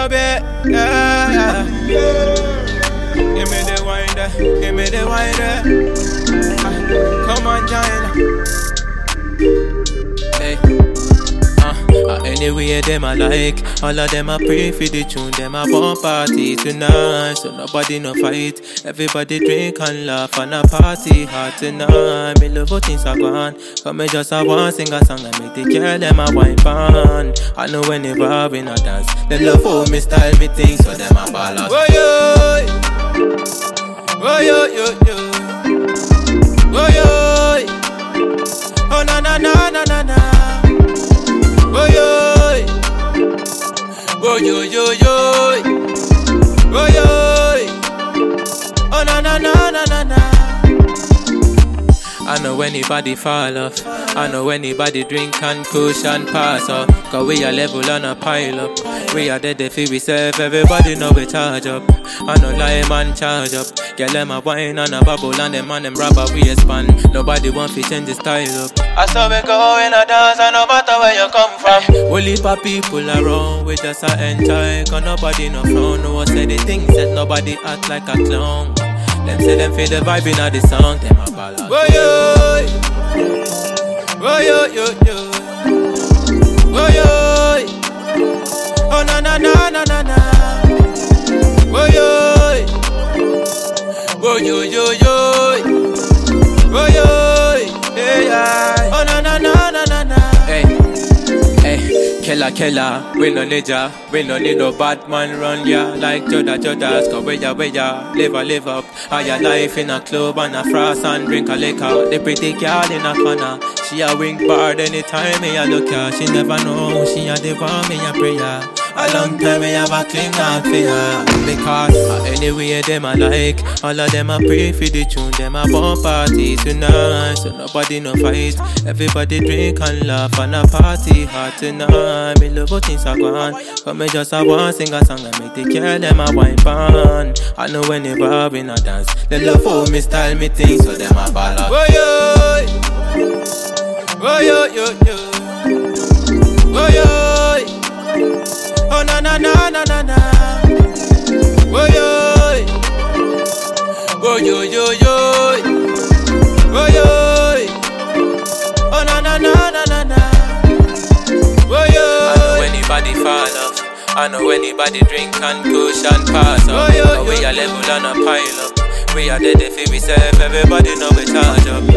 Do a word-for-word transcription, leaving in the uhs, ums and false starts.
bit, yeah, yeah. Give me the wine there, give me the wine there. Come on, China. Hey. Uh, uh, anyway, them I like. All of them I pray for the tune. Them I want party tonight, so nobody no fight. Everybody drink and laugh and a party hard tonight. Me love how things are gone. Come me just a one sing a song and make the girl them a wine pan. I know when they vibe in a dance, them love how me style me things, so them a ball out. Whoa yo, whoa yo yo yo, whoa yo, oh na na na na na na. Oh yo, oh yo yo yo, oh yo, oh na na na na na na. I know anybody fall off. I know anybody drink and push and pass up. Cause we a level and a pile up. We are dead if we serve, everybody know we charge up. I know lie man charge up. Get them a wine and a bubble and them and them rubber we expand. Nobody want to change the style up. I saw we go in a dance and no matter where you come from. We'll leave our people around, we just a enjoy. Cause nobody no frown, no one say the things that nobody act like a clown. Them say them feel the vibe in the song, them a ballad. Whoa yo, whoa yo yo yo, whoa yo, oh na na na na na na, whoa yo, whoa yo yo yo, whoa yo, hey yeah, oh na na na na na na. Hey, hey, killer killer, we no need ya, we no need no bad man run ya. Like Joda Jodas, go where ya where ya, live a live up. All your life in a club and a frost and drink a liquor. The pretty girl in a corner, she a wink bard anytime me a look ya. She never know she a the one me a prayer. A long time me have a cling out for her. Because uh, anyway them I like. All of them I pray for the tune. Them I want party tonight, so nobody no fight. Everybody drink and laugh and a party hard tonight. Me love how things are gone. But me just a one sing a song and make the girl them a wine pan. I know when they vibe in a dance, them love how me style me things, so them a ball out. Whoa yo, whoa yo yo yo, whoa yo, oh na na na na na na, whoa yo, whoa yo yo yo, whoa yo, oh na na na na na na, whoa yo. I know anybody fall off. I know anybody drink and push and pass up. Oh, yo, yo, we a level and a pile up. We are dead if we serve, everybody know we charge up.